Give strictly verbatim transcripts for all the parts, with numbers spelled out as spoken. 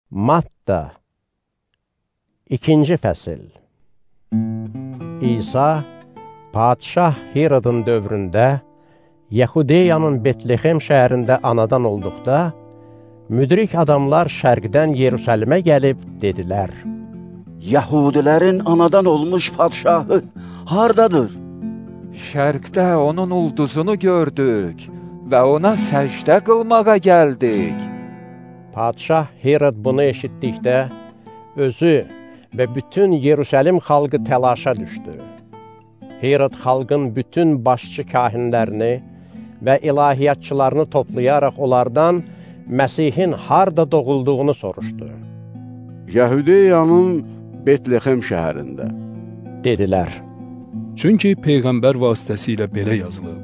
Matta İkinci fəsil. İsa, Padişah Herodun dövründə Yahudiyanın Betlehem şəhərində anadan olduqda, müdrik adamlar şərqdən Yerusəlimə gəlib dedilər: Yahudilərin anadan olmuş padişahı hardadır? Şərqdə onun ulduzunu gördük və ona səcdə qılmağa gəldik. Padişah Herod bunu eşitdikdə, özü və bütün Yerusəlim xalqı təlaşa düşdü. Herod xalqın bütün başçı kahinlərini və ilahiyyatçılarını toplayaraq onlardan Məsihin harda doğulduğunu soruşdu. Yahudiyanın Betlehem şəhərində, dedilər. Çünki Peyğəmbər vasitəsilə belə yazılıb: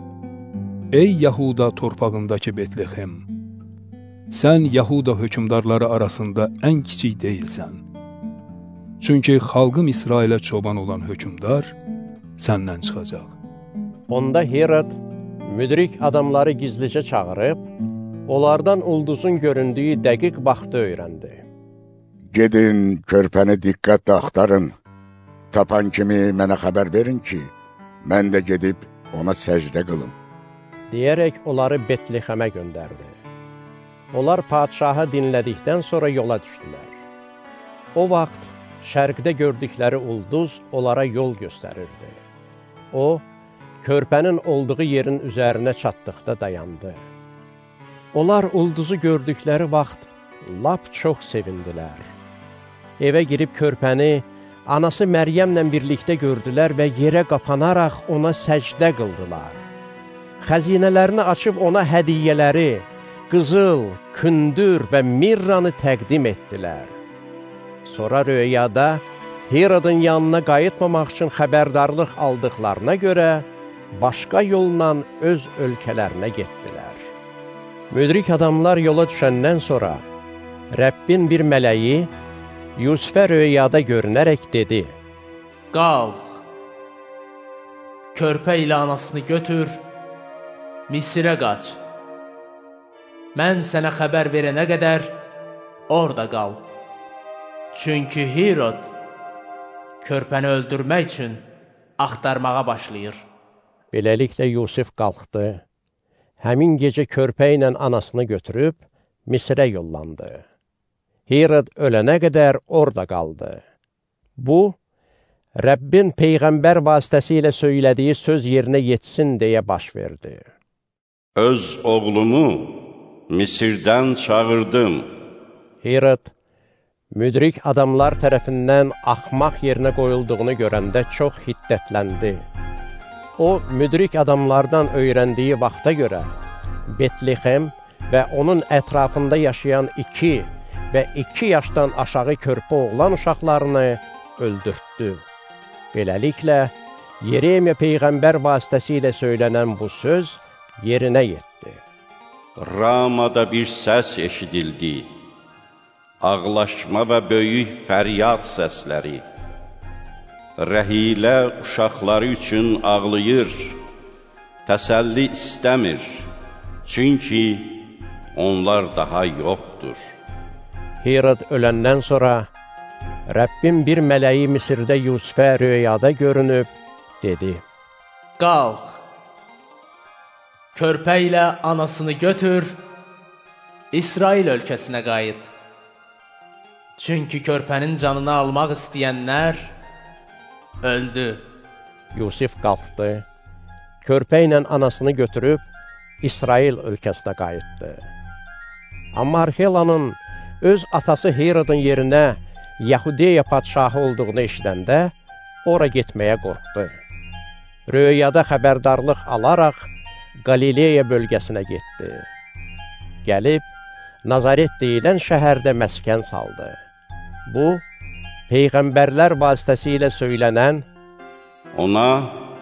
Ey Yahuda torpağındakı Betlehem, sən Yahuda hökümdarları arasında ən kiçik deyilsən. Çünki xalqım İsrailə çoban olan hökümdar səndən çıxacaq. Onda Herod müdrik adamları gizlicə çağırıb, onlardan ulduzun göründüyü dəqiq vaxtı öyrəndi. Gedin, körpəni diqqətlə axtarın. Tapan kimi mənə xəbər verin ki, mən də gedib ona səcdə qılım. Deyərək onları Betlehemə göndərdi. Onlar padişahı dinlədikdən sonra yola düşdülər. O vaxt şərqdə gördükləri ulduz onlara yol göstərirdi. O, körpənin olduğu yerin üzərinə çatdıqda dayandı. Onlar ulduzu gördükləri vaxt lap çox sevindilər. Evə girib körpəni anası Məryəmlə birlikdə gördülər və yerə qapanaraq ona səcdə qıldılar. Xəzinələrini açıb ona hədiyyələri, qızıl, kündür və mirranı təqdim etdilər. Sonra röyada Herodun yanına qayıtmamaq üçün xəbərdarlıq aldıqlarına görə başqa yolla öz ölkələrinə getdilər. Müdrik adamlar yola düşəndən sonra Rəbbin bir mələyi Yusifə röyada görünərək dedi: Qalx, körpə ilə anasını götür, Misirə qaç. Mən sənə xəbər verənə qədər orada qal. Çünki Herod körpəni öldürmək üçün axtarmağa başlayır. Beləliklə Yusif qalxdı, həmin gecə körpə ilə anasını götürüb Misirə yollandı. Herod ölənə qədər orada qaldı. Bu, Rəbbin Peyğəmbər vasitəsilə söylədiyi söz yerinə yetsin deyə baş verdi. Öz oğlumu Misirdən çağırdım. Herod, müdrik adamlar tərəfindən axmaq yerinə qoyulduğunu görəndə çox hiddətləndi. O, müdrik adamlardan öyrəndiyi vaxta görə Betlehem və onun ətrafında yaşayan iki və iki yaşdan aşağı körpə oğlan uşaqlarını öldürtdü. Beləliklə, Yeremiya Peyğəmbər vasitəsilə söylənən bu söz yerinə yetdi. Ramada bir səs eşidildi, ağlaşma və böyük fəryad səsləri. Rəhilə uşaqları üçün ağlayır, təsəlli istəmir, çünki onlar daha yoxdur. Herod öləndən sonra Rəbbin bir mələyi Misirdə Yusifə röyada görünüb, dedi: Qalx, körpə ilə anasını götür, İsrail ölkəsinə qayıt. Çünki körpənin canını almaq istəyənlər öldü. Yusif qalxdı, körpə ilə anasını götürüb İsrail ölkəsinə qayıtdı. Amma Arxelanın öz atası Herodun yerinə Yahudiya padişahı olduğunu eşidəndə ora getməyə qorxdu. Röyada xəbərdarlıq alaraq Qalileya bölgəsinə getdi. Gəlib, Nazaret deyilən şəhərdə məskən saldı. Bu, Peyğəmbərlər vasitəsilə söylənən ona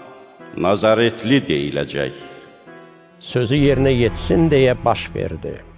Nazaretli deyiləcək sözü yerinə yetsin deyə baş verdi.